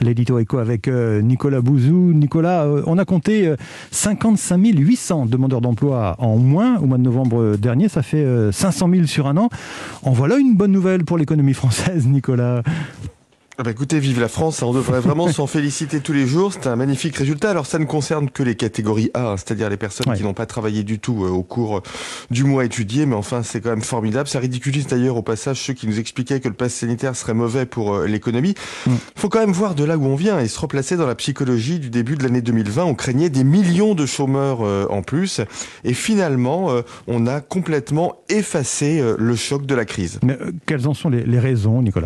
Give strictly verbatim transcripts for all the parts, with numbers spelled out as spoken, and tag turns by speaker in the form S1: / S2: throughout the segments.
S1: L'édito éco avec euh, Nicolas Bouzou. Nicolas, euh, on a compté euh, cinquante-cinq mille huit cents demandeurs d'emploi en moins au mois de novembre dernier. Ça fait euh, cinq cent mille sur un an. En voilà une bonne nouvelle pour l'économie française, Nicolas.
S2: Ah bah écoutez, vive la France, hein, on devrait vraiment s'en féliciter tous les jours, c'est un magnifique résultat. Alors ça ne concerne que les catégories A, hein, c'est-à-dire les personnes ouais. qui n'ont pas travaillé du tout euh, au cours euh, du mois étudié, mais enfin c'est quand même formidable. Ça ridiculise d'ailleurs au passage ceux qui nous expliquaient que le pass sanitaire serait mauvais pour euh, l'économie. Il mm. faut quand même voir de là où on vient et se replacer dans la psychologie du début de l'année deux mille vingt. On craignait des millions de chômeurs euh, en plus et finalement euh, on a complètement effacé euh, le choc de la crise.
S1: Mais euh, quelles en sont les, les raisons, Nicolas ?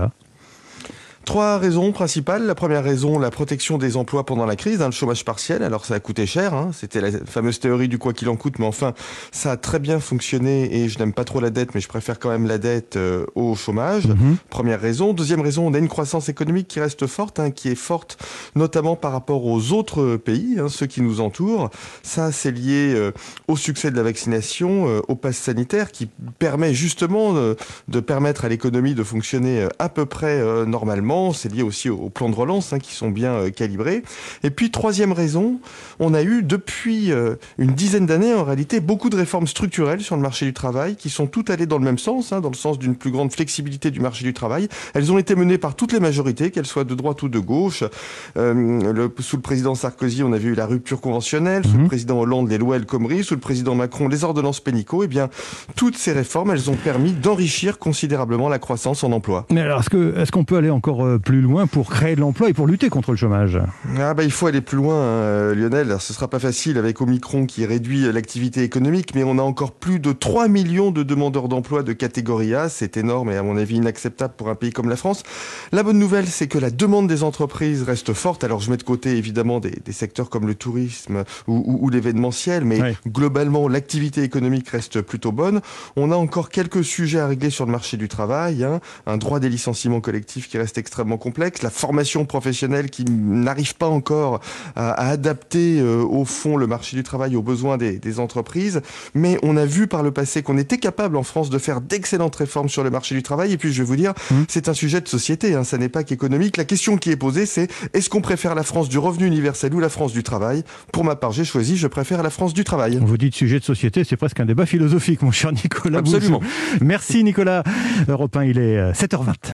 S2: Trois raisons principales. La première raison, la protection des emplois pendant la crise, hein, le chômage partiel. Alors ça a coûté cher, hein. C'était la fameuse théorie du quoi qu'il en coûte, mais enfin ça a très bien fonctionné et je n'aime pas trop la dette, mais je préfère quand même la dette euh, au chômage. Mm-hmm. Première raison. Deuxième raison, on a une croissance économique qui reste forte, hein, qui est forte notamment par rapport aux autres pays, hein, ceux qui nous entourent. Ça, c'est lié euh, au succès de la vaccination, euh, au pass sanitaire qui permet justement euh, de permettre à l'économie de fonctionner euh, à peu près euh, normalement. C'est lié aussi au plan de relance hein, qui sont bien euh, calibrés. Et puis, troisième raison, on a eu depuis euh, une dizaine d'années, en réalité, beaucoup de réformes structurelles sur le marché du travail qui sont toutes allées dans le même sens, hein, dans le sens d'une plus grande flexibilité du marché du travail. Elles ont été menées par toutes les majorités, qu'elles soient de droite ou de gauche. Euh, le, sous le président Sarkozy, on avait eu la rupture conventionnelle. Mmh. Sous le président Hollande, les lois El Khomri. Sous le président Macron, les ordonnances Pénicaud. Eh bien, toutes ces réformes, elles ont permis d'enrichir considérablement la croissance en emploi.
S1: Mais alors, est-ce que, est-ce qu'on peut aller encore plus loin pour créer de l'emploi et pour lutter contre le chômage?
S2: Ah bah, il faut aller plus loin, hein, Lionel. Alors, ce ne sera pas facile avec Omicron qui réduit l'activité économique, mais on a encore plus de trois millions de demandeurs d'emploi de catégorie A. C'est énorme et à mon avis inacceptable pour un pays comme la France. La bonne nouvelle, c'est que la demande des entreprises reste forte. Alors je mets de côté évidemment des, des secteurs comme le tourisme ou, ou, ou l'événementiel, mais oui. globalement l'activité économique reste plutôt bonne. On a encore quelques sujets à régler sur le marché du travail, hein. Un droit des licenciements collectifs qui reste extrêmement complexe, la formation professionnelle qui n'arrive pas encore à, à adapter euh, au fond le marché du travail aux besoins des, des entreprises, mais on a vu par le passé qu'on était capable en France de faire d'excellentes réformes sur le marché du travail, et puis je vais vous dire, mmh. c'est un sujet de société, hein, ça n'est pas qu'économique. La question qui est posée, c'est est-ce qu'on préfère la France du revenu universel ou la France du travail? Pour ma part, j'ai choisi, je préfère la France du travail.
S1: Vous dites sujet de société, c'est presque un débat philosophique, mon cher Nicolas.
S2: Absolument.
S1: Bouzou. Merci Nicolas. Europe un, il est sept heures vingt.